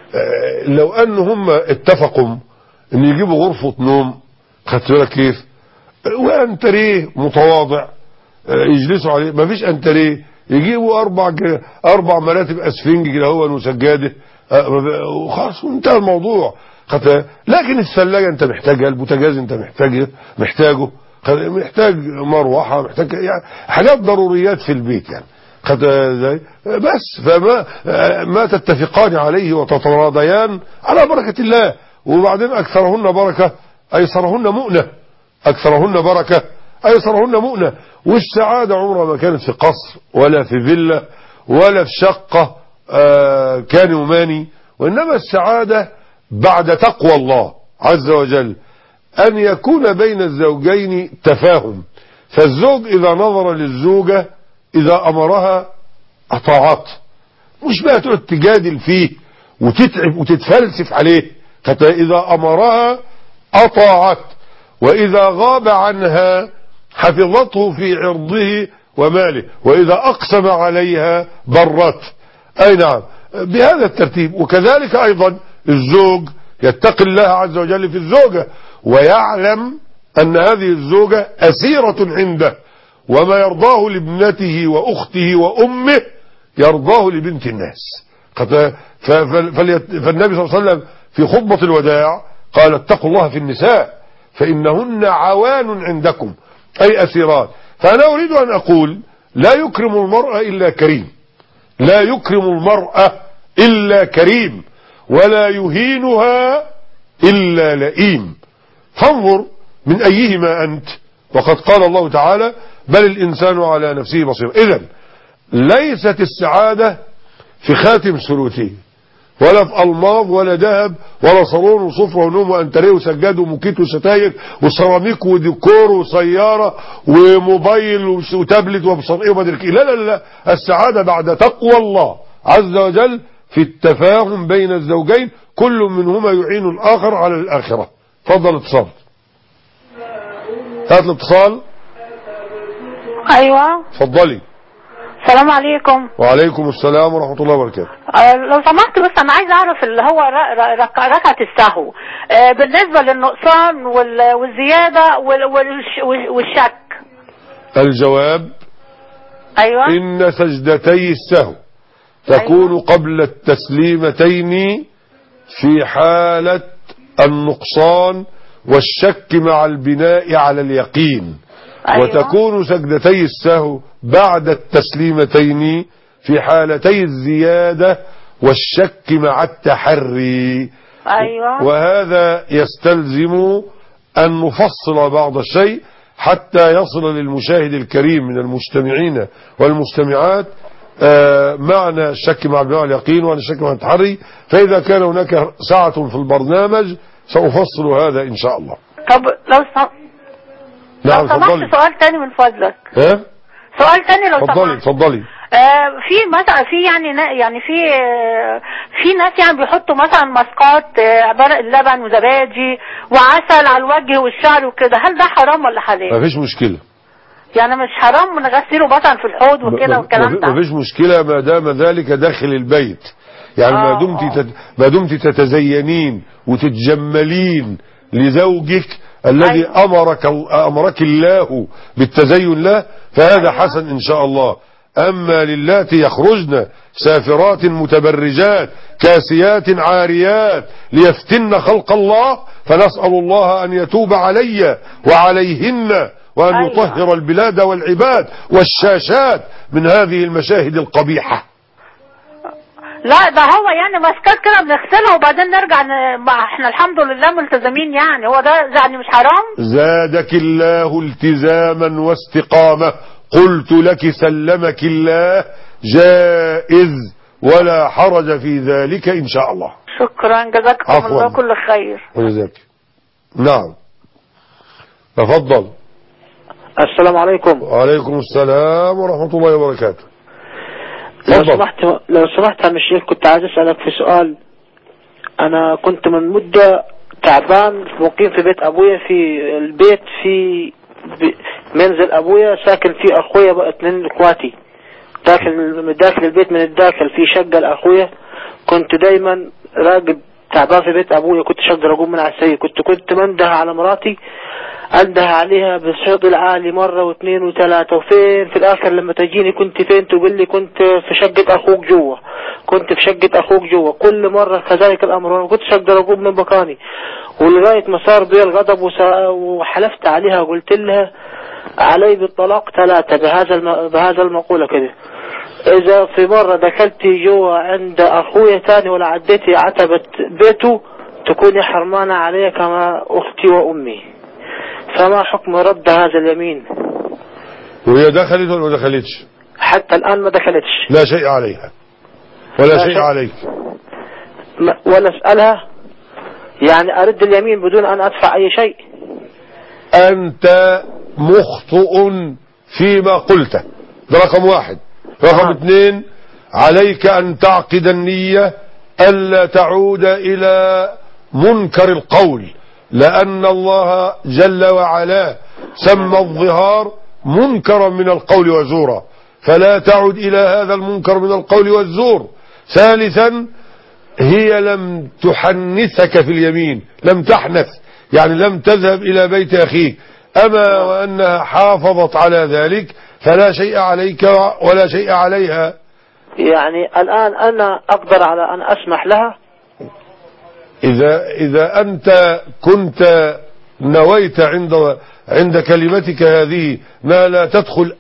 لو ان هم اتفقوا ان يجيبوا غرفة نوم، خدت بالك كيف، وانتريه متواضع يجلسوا عليه، ما فيش انتريه، يجيبوا 4 مراتب اسفنج كده هو وسجاده وخلاص وانتهى الموضوع. لكن الثلاجة انت محتاجها، البوتاجاز انت محتاجه، محتاج مروحة، محتاج يعني حاجات ضروريات في البيت يعني. بس فما تتفقان عليه وتتراضيان على بركة الله. وبعدين أكثرهن بركة أيسرهن مؤنة، أكثرهن بركة أيسرهن مؤنة. والسعادة عمرها ما كانت في قصر ولا في فيلا ولا في شقة كان وماني، وإنما السعادة بعد تقوى الله عز وجل أن يكون بين الزوجين تفاهم. فالزوج إذا نظر للزوجة إذا أمرها أطاعت، مش بقى تقعد تجادل فيه وتتعب وتتفلسف عليه. إذا أمرها أطاعت، وإذا غاب عنها حفظته في عرضه وماله، وإذا أقسم عليها برت. أي نعم، بهذا الترتيب. وكذلك أيضا الزوج يتقي الله عز وجل في الزوجة، ويعلم أن هذه الزوجة أسيرة عنده، وما يرضاه لابنته وأخته وأمه يرضاه لبنت الناس. فالنبي صلى الله عليه وسلم في خطبة الوداع قال اتقوا الله في النساء فإنهن عوان عندكم، أي أسيرات. فأنا أريد أن أقول لا يكرم المرأة إلا كريم، لا يكرم المرأة إلا كريم، ولا يهينها إلا لئيم. فانظر من أيهما أنت، وقد قال الله تعالى بل الإنسان على نفسه بصير. إذن ليست السعادة في خاتم سلوتين ولا في ألماظ ولا ذهب ولا صالون وصفرة ونوم وأنتريه وسجاد وموكيت وستاير وسيراميك وديكور وسيارة وموبايل وتابلت وبصرية ومدرك. لا لا لا، السعادة بعد تقوى الله عز وجل في التفاهم بين الزوجين، كل منهما يعين الآخر على الآخرة. تفضل اتصال. هات الاتصال. ايوه تفضلي. السلام عليكم. وعليكم السلام ورحمة الله وبركاته. لو سمحت بس انا عايز اعرف اللي هو ركعة السهو بالنسبة للنقصان والزيادة والشك. الجواب ايوه ان سجدتي السهو تكون قبل التسليمتين في حالة النقصان والشك مع البناء على اليقين. وتكون سجدتي السهو بعد التسليمتين في حالتي الزيادة والشك مع التحري. وهذا يستلزم أن نفصل بعض الشيء حتى يصل للمشاهد الكريم من المجتمعين والمستمعات معنى الشك مع البناء على اليقين ومعنى الشك مع التحري. فإذا كان هناك ساعة في البرنامج سأفصل هذا إن شاء الله. طب لو سمحت سؤال تاني من فضلك. سؤال تاني لو سمحت. اتفضلي. في مثلا في يعني في ناس يعني بيحطوا مثلا ماسكات عبارة اللبن وزبادي وعسل على الوجه والشعر وكده، هل ده حرام ولا حلال؟ مفيش مشكلة، يعني مش حرام نغسله مثلا في الحوض وكده والكلام ده؟ مفيش مشكلة ما دام ذلك داخل البيت، يعني ما دمت تتزينين وتتجملين لزوجك الذي أمرك الله بالتزين له، فهذا حسن إن شاء الله. أما للاتي يخرجن سافرات متبرجات كاسيات عاريات ليفتن خلق الله، فنسأل الله أن يتوب علي وعليهن وأن يطهر البلاد والعباد والشاشات من هذه المشاهد القبيحة. لا ده هو يعني ماسكات كده بنغسلها وبعدين نرجع احنا الحمد لله ملتزمين، يعني هو ده يعني مش حرام؟ زادك الله التزاما واستقامة، قلت لك سلمك الله، جائز ولا حرج في ذلك إن شاء الله. شكرا، جزاكم الله كل خير. وجزاك. نعم تفضل. السلام عليكم. وعليكم السلام ورحمة الله وبركاته. لو سمحت يا الشيخ، كنت عايز أسألك في سؤال. أنا كنت من مدة تعبان مقيم في بيت أبويا، في البيت في منزل أبويا ساكن فيه أخويا بقى 2 إخواتي داخل البيت، من الداخل في شقة لأخويا. كنت دايما راقد تعبان في بيت ابويا، كنتش اقدر اقوم من على السرير، كنت منده على مراتي، انده عليها بالصوت العالي مرة واثنين وثلاثة، وفين في الاخر لما تجيني كنت فين تقول لي كنت في شقة اخوك جوا، كنت في شقة اخوك جوا. كل مرة كذلك الامر، وانا ما كنتش اقدر اقوم من مكاني، ولغاية ما صار بي الغضب وحلفت عليها وقلت لها علي بالطلاق 3 بهذا المقولة كده. اذا في مرة دخلت جوا عند اخويا ثاني ولا عديتي عتبة بيته تكوني حرمانة علي كما اختي وامي. فما حكم رد هذا اليمين؟ وهي دخلت ولا ما دخلتش؟ حتى الان ما دخلتش. لا شيء عليها ولا شيء عليك ولا اسألها، يعني ارد اليمين بدون ان ادفع اي شيء. انت مخطئ فيما قلته، ده رقم 1. رقم 2، عليك ان تعقد النية الا تعود الى منكر القول، لان الله جل وعلا سمى الظهار منكرا من القول وزورا، فلا تعد الى هذا المنكر من القول والزور. ثالثا، هي لم تحنثك في اليمين، لم تحنث يعني لم تذهب الى بيت اخيك، اما وانها حافظت على ذلك فلا شيء عليك ولا شيء عليها. يعني الان انا اقدر على ان اسمح لها؟ اذا انت كنت نويت عند كلمتك هذه ما لا تدخل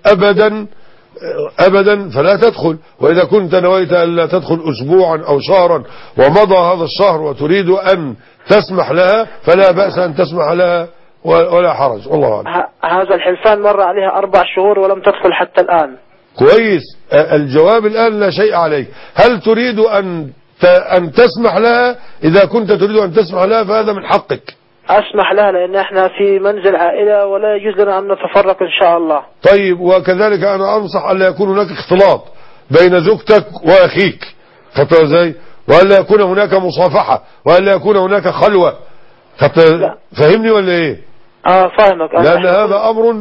ابدا فلا تدخل، واذا كنت نويت ان لا تدخل اسبوعا او شهرا ومضى هذا الشهر وتريد ان تسمح لها فلا بأس ان تسمح لها ولا حرج، والله أعلم. هذا الحلفان مر عليها 4 شهور ولم تدخل حتى الان. كويس، الجواب الان لا شيء عليك. هل تريد ان تسمح لها؟ اذا كنت تريد ان تسمح لها فهذا من حقك. اسمح لها لان احنا في منزل عائلة ولا يجوز لنا ان نتفرق ان شاء الله. طيب، وكذلك انا انصح ان لا يكون هناك اختلاط بين زوجتك واخيك، خدت ازاي؟ وألا يكون هناك مصافحة، وألا يكون هناك خلوة. فهمني ولا ايه؟ فاهمك. لان هذا امر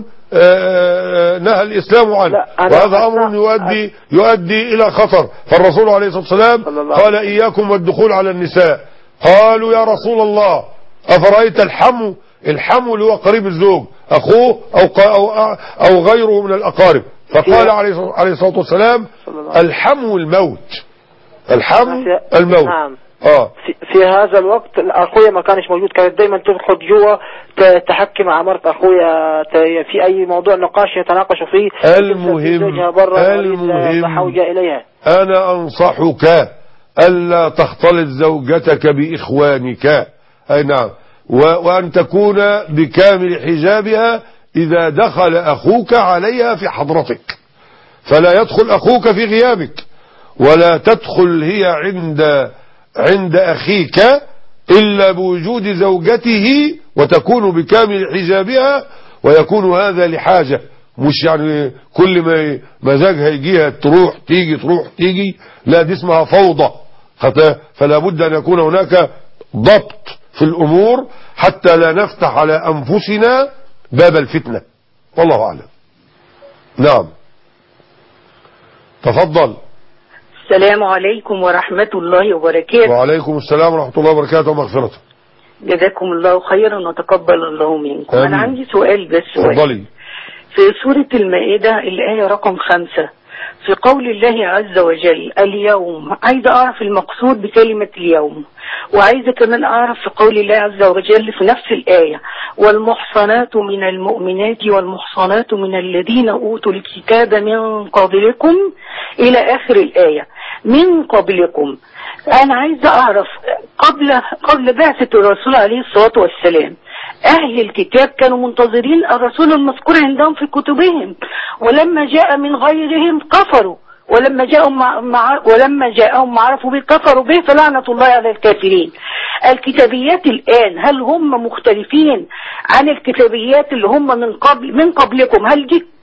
نهى الاسلام عنه، وهذا امر يؤدي الى خطر. فالرسول عليه الصلاة والسلام قال اياكم والدخول على النساء. قالوا يا رسول الله افرأيت الحمو اللي هو قريب الزوج، اخوه او غيره من الاقارب. فقال عليه الصلاة والسلام الحمو الموت، الحمو الموت. نعم. في هذا الوقت اخويا ما كانش موجود، كانت دايما تدخل جوا تحكي مع مرت اخويا في اي موضوع نقاش يتناقشوا فيه. المهم بحوجة اليها. انا انصحك الا تختلط زوجتك باخوانك، اي نعم، وان تكون بكامل حجابها اذا دخل اخوك عليها في حضرتك، فلا يدخل اخوك في غيابك، ولا تدخل هي عند أخيك إلا بوجود زوجته، وتكون بكامل حجابها، ويكون هذا لحاجة، مش يعني كل ما مزاجها يجيها تروح تيجي، لا، دي اسمها فوضى. فلا بد أن يكون هناك ضبط في الأمور حتى لا نفتح على أنفسنا باب الفتنة، والله أعلم. نعم، تفضل. السلام عليكم ورحمة الله وبركاته. وعليكم السلام ورحمة الله وبركاته ومغفرته. جزاكم الله خيرا وتقبل الله منكم. أنا عندي سؤال بس. تفضلي. في سورة المائدة الآية رقم 5 في قول الله عز وجل اليوم، عايزة أعرف المقصود بكلمة اليوم، وعايزة كمان أعرف في قول الله عز وجل في نفس الآية والمحصنات من المؤمنات والمحصنات من الذين أوتوا الكتاب من قبلكم إلى آخر الآية. من قبلكم، أنا عايزة أعرف قبل بعثة الرسول عليه الصلاة والسلام أهل الكتاب كانوا منتظرين الرسول المذكور عندهم في كتبهم، ولما جاء من غيرهم كفروا، ولما جاءهم عرفوا به كفروا به، فلعنة الله على الكافرين. الكتابيات الآن هل هم مختلفين عن الكتابيات اللي هم من قبلكم؟ هل دي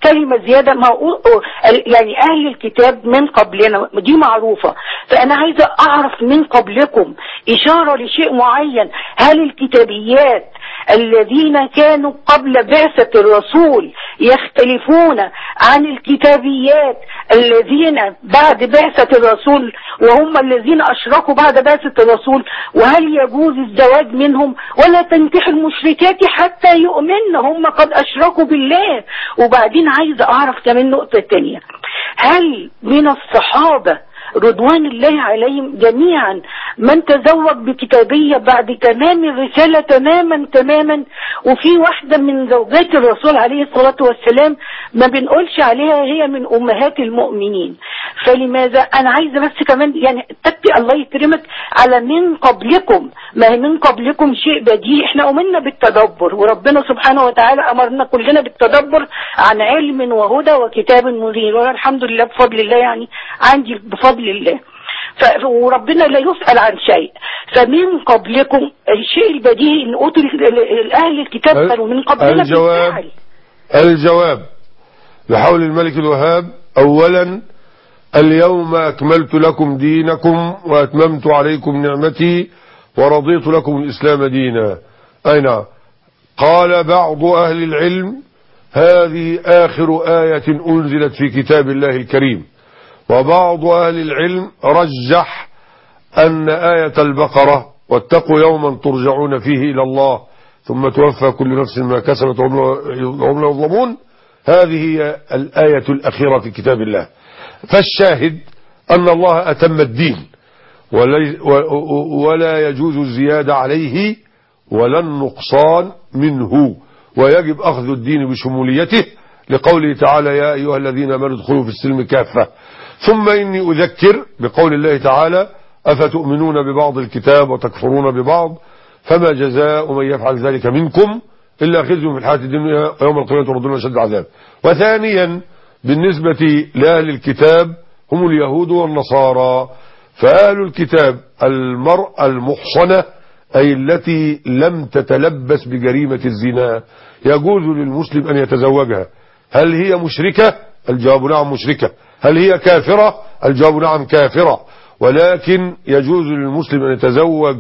كلمة زيادة. ما يعني أهل الكتاب من قبلنا دي معروفة، فأنا عايزة أعرف من قبلكم إشارة لشيء معين. هل الكتابيات الذين كانوا قبل بعثة الرسول يختلفون عن الكتابيات الذين بعد بعثة الرسول وهم الذين أشركوا بعد بعثة الرسول؟ وهل يجوز الزواج منهم ولا تنكح المشركات حتى يؤمن هم قد أشركوا بالله؟ وبعدين عايزة أعرف كمان نقطة تانية، هل من الصحابة رضوان الله عليهم جميعا من تزوج بكتابية بعد تمام الرسالة تماما؟ وفي واحدة من زوجات الرسول عليه الصلاة والسلام ما بنقولش عليها هي من أمهات المؤمنين، فلماذا؟ أنا عايزة بس كمان يعني تكتي الله يكرمك على من قبلكم. ما هي من قبلكم شيء بديهي، احنا أمرنا بالتدبر، وربنا سبحانه وتعالى أمرنا كلنا بالتدبر عن علم وهدى وكتاب منير، وأنا الحمد لله بفضل الله يعني عندي بفضل الله، وربنا لا يسأل عن شيء. فمن قبلكم الشيء البديهي ان اوتوا الاهل الكتاب كانوا من قبلنا. الجواب بحول الملك الوهاب: اولا اليوم اكملت لكم دينكم واتممت عليكم نعمتي ورضيت لكم الاسلام دينا. اين قال بعض اهل العلم هذه اخر آية انزلت في كتاب الله الكريم، وبعض أهل العلم رجح أن آية البقرة واتقوا يوما ترجعون فيه إلى الله ثم توفى كل نفس ما كسبت وهم لا يظلمون، هذه هي الآية الأخيرة في كتاب الله. فالشاهد أن الله أتم الدين ولا يجوز الزيادة عليه ولا النقصان منه، ويجب أخذ الدين بشموليته لقوله تعالى: يا أيها الذين آمنوا ادخلوا في السلم كافة. ثم إني أذكر بقول الله تعالى: أفتؤمنون ببعض الكتاب وتكفرون ببعض فما جزاء من يفعل ذلك منكم إلا خزي في الحياة الدنيا ويوم القيامة يردون إلى أشد العذاب. وثانيا بالنسبة لأهل الكتاب هم اليهود والنصارى، فأهل الكتاب المرأة المحصنة أي التي لم تتلبس بجريمة الزنا يجوز للمسلم أن يتزوجها. هل هي مشركة؟ الجواب نعم مشركة. هل هي كافرة؟ الجواب نعم كافرة. ولكن يجوز للمسلم أن يتزوج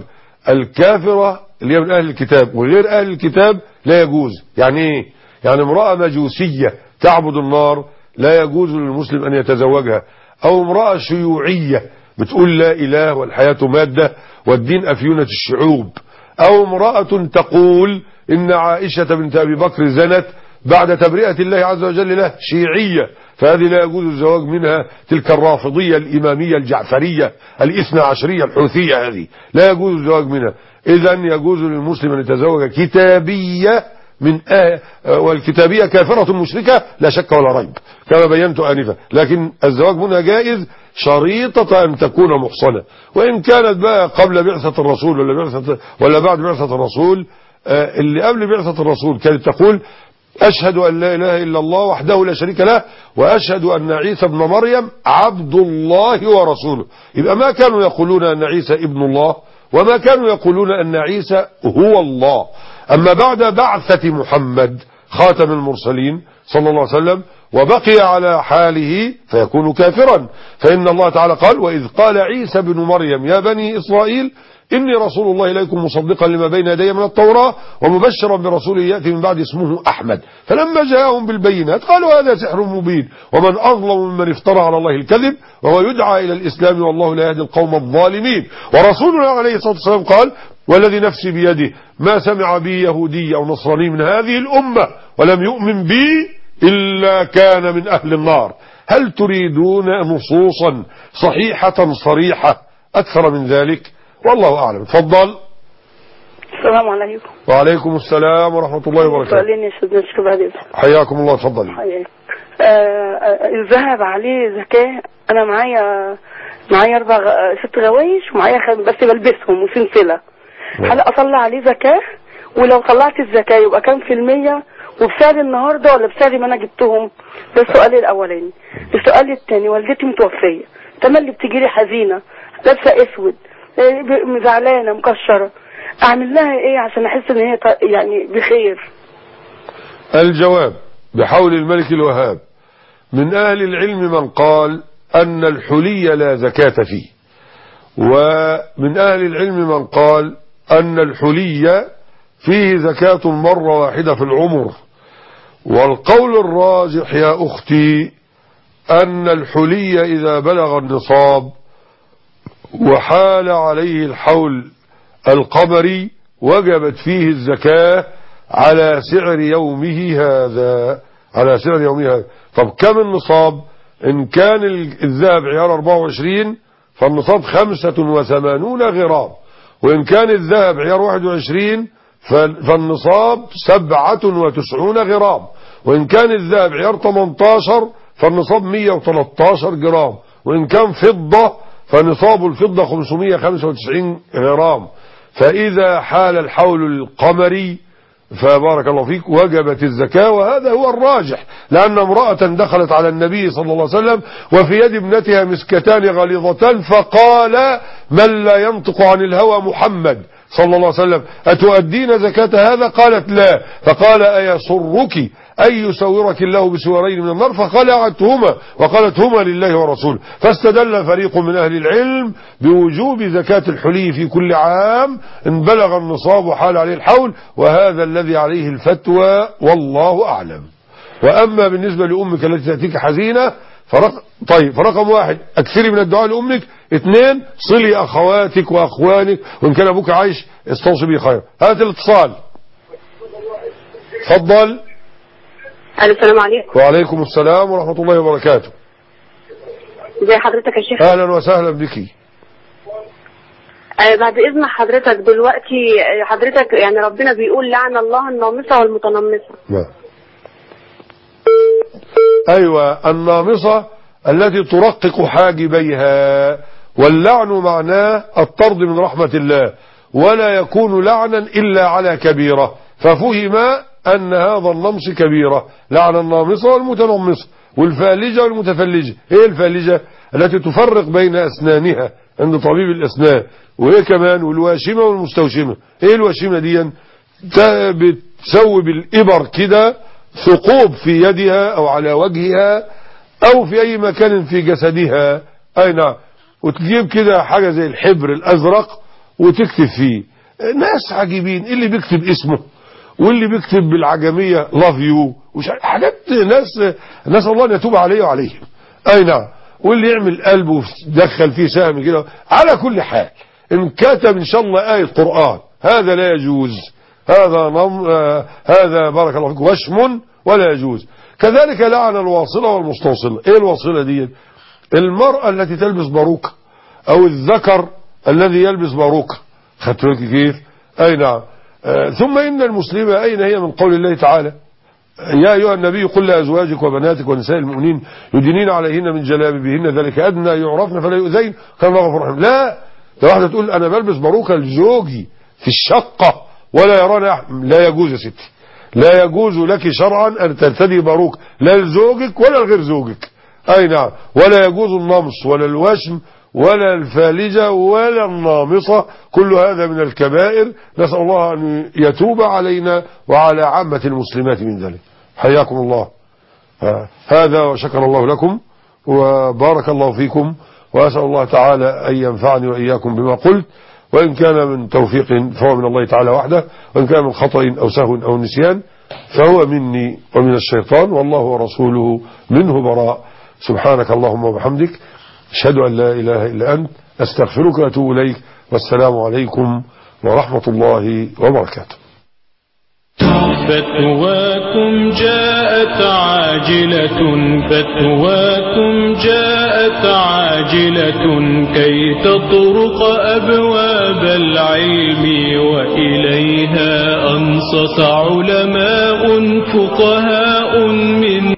الكافرة اللي هي من أهل الكتاب، وغير أهل الكتاب لا يجوز. يعني إيه؟ يعني امرأة مجوسية تعبد النار لا يجوز للمسلم أن يتزوجها، أو امرأة شيوعية بتقول لا إله والحياة مادة والدين أفيونة الشعوب، أو امرأة تقول إن عائشة بنت أبي بكر زنت بعد تبرئة الله عز وجل له، شيعية، فهذه لا يجوز الزواج منها. تلك الرافضية الإمامية الجعفرية الاثنى عشرية الحوثية هذه لا يجوز الزواج منها. إذن يجوز للمسلم أن يتزوج كتابية من والكتابية كافرة مشركة لا شك ولا ريب كما بينت آنفا، لكن الزواج منها جائز شريطة أن تكون محصنة. وإن كانت بقى قبل بعثة الرسول ولا بعد بعثة الرسول، اللي قبل بعثة الرسول كانت تقول: أشهد أن لا إله إلا الله وحده لا شريك له وأشهد أن عيسى ابن مريم عبد الله ورسوله. يبقى ما كانوا يقولون أن عيسى ابن الله وما كانوا يقولون أن عيسى هو الله. أما بعد بعثة محمد خاتم المرسلين صلى الله عليه وسلم وبقي على حاله فيكون كافرا، فإن الله تعالى قال: وإذ قال عيسى بن مريم يا بني إسرائيل إني رسول الله إليكم مصدقا لما بين يدي من التوراة ومبشرا برسول يأتي من بعد اسمه أحمد. فلما جاءهم بالبينات قالوا هذا سحر مبين ومن أظلم ممن افترى على الله الكذب وهو يدعى إلى الإسلام والله لا يهدي القوم الظالمين. ورسولنا عليه الصلاة والسلام قال: والذي نفسي بيده ما سمع بي يهودي أو نصراني من هذه الأمة ولم يؤمن بي إلا كان من أهل النار. هل تريدون نصوصا صحيحة صريحة أكثر من ذلك؟ والله أعلم. تفضل. السلام عليكم. وعليكم السلام ورحمة الله وبركاته. سؤالين يا سيدنا الشيخ بعد. حياكم الله. تفضل. الذهب عليه زكاة. أنا معايا 6 غوايش ومعايا بس بلبسهم وسلسلة. هل أطلع عليه زكاة؟ ولو طلعت الزكاة يبقى كام في المية؟ وبسعر النهاردة ولا بسعر ما أنا جبتهم؟ ده السؤال الأولاني. السؤال الثاني: والدتي متوفية تملي بتجيلي حزينة لابسة أسود زعلانة مكشرة، أعمل لها إيه عشان أحس إن هي يعني بخير؟ الجواب: بحول الملك الوهاب. من أهل العلم من قال أن الحلي لا زكاة فيه، ومن أهل العلم من قال أن الحلي فيه زكاة مرة واحدة في العمر. والقول الراجح يا أختي أن الحلي إذا بلغ النصاب وحال عليه الحول القمري وجبت فيه الزكاة على سعر يومه هذا، على سعر يومه هذا. طب كم النصاب؟ إن كان الذهب عيار 24 فالنصاب 85 غرام، وإن كان الذهب عيار 21 فالنصاب 97 غرام، وإن كان الذهب عيار 18 فالنصاب 113 جرام، وإن كان فضة فنصاب الفضة 595 غرام. فإذا حال الحول القمري فبارك الله فيك وجبت الزكاة، وهذا هو الراجح، لأن امرأة دخلت على النبي صلى الله عليه وسلم وفي يد ابنتها مسكتان غليظتان، فقال من لا ينطق عن الهوى محمد صلى الله عليه وسلم أتؤدين زكاة هذا؟ قالت لا. فقال أيسرك أن يسورك الله بسورين من النار؟ فخلعتهما وقالت هما لله ورسوله. فاستدل فريق من أهل العلم بوجوب زكاة الحلي في كل عام إن بلغ النصاب وحال عليه الحول، وهذا الذي عليه الفتوى والله أعلم. وأما بالنسبة لأمك التي تأتيك حزينة فرقم 1 أكثري من الدعاء لأمك. 2 صلي أخواتك وأخوانك، وإن كان أبوك عايش استوصي به خير. هذا الاتصال. تفضل. السلام عليكم. وعليكم السلام ورحمة الله وبركاته. ازي حضرتك يا شيخ؟ أهلا وسهلا بك. بعد إذن حضرتك دلوقتي حضرتك يعني ربنا بيقول لعن الله النامصة والمتنمصة. نعم. أيوة، النامصة التي ترقق حاجبيها، واللعن معناه الطرد من رحمة الله، ولا يكون لعنا إلا على كبيرة، ففهم أن هذا النمص كبيرة. لعن النامصة والمتنمصة والفالجة والمتفلجة. ايه الفالجة؟ التي تفرق بين أسنانها عند طبيب الأسنان. وايه كمان؟ والواشمة والمستوشمة. ايه الواشمة دي؟ بتسوي بالإبر كده ثقوب في يدها أو على وجهها أو في أي مكان في جسدها. أي نعم. وتجيب كده حاجة زي الحبر الأزرق وتكتب فيه. ناس عجيبين، اللي بيكتب اسمه واللي بيكتب بالعجمية love you حاجات ناس الله أن يتوب عليه وعليهم. أي نعم. واللي يعمل قلب ودخل فيه سهم كده. على كل حال إن كتب إن شاء الله آية قرآن هذا لا يجوز، هذا بارك الله فيك وشم ولا يجوز. كذلك لعن الواصلة والمستوصلة. ايه الواصلة دي؟ المرأة التي تلبس باروكة او الذكر الذي يلبس باروكة. خدت بالك كيف؟ اي نعم. ثم ان المسلمة اين هي من قول الله تعالى يا ايها النبي قل لازواجك وبناتك ونساء المؤمنين يدنين عليهن من جلابيبهن ذلك ادنى يعرفن فلا يؤذين كان الله غفور رحيم. لا، ده واحدة تقول انا بلبس باروكة لزوجي في الشقة ولا يرانا. لا يجوز يا ستي، لا يجوز لك شرعا أن ترتدي باروك لا لزوجك ولا لغير زوجك. أي نعم. ولا يجوز النمص ولا الوشم ولا الفالجة ولا النامصة، كل هذا من الكبائر. نسأل الله أن يتوب علينا وعلى عامة المسلمات من ذلك. حياكم الله. هذا وشكر الله لكم وبارك الله فيكم، وأسأل الله تعالى أن ينفعني وإياكم بما قلت، وإن كان من توفيق فهو من الله تعالى وحده، وإن كان من خطأ أو سهو أو نسيان فهو مني ومن الشيطان، والله ورسوله منه براء. سبحانك اللهم وبحمدك أشهد أن لا إله إلا أنت أستغفرك وأتوب إليك، والسلام عليكم ورحمة الله وبركاته. فتواكم جاءت عاجلة، فتواكم جاءت عاجلة كي تطرق أبواب العلم، وإليها أنصت علماء فقهاء من